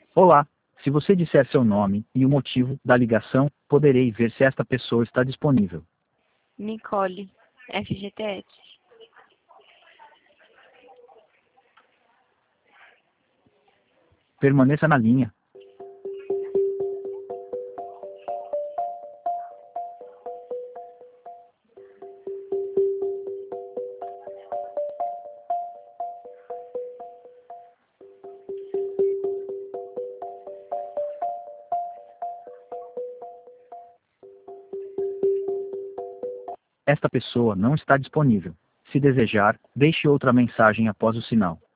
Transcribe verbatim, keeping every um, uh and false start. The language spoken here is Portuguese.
Olá, se você disser seu nome e o motivo da ligação, poderei ver se esta pessoa está disponível. Nicole, F G T S. Permaneça na linha. Esta pessoa não está disponível. Se desejar, deixe outra mensagem após o sinal.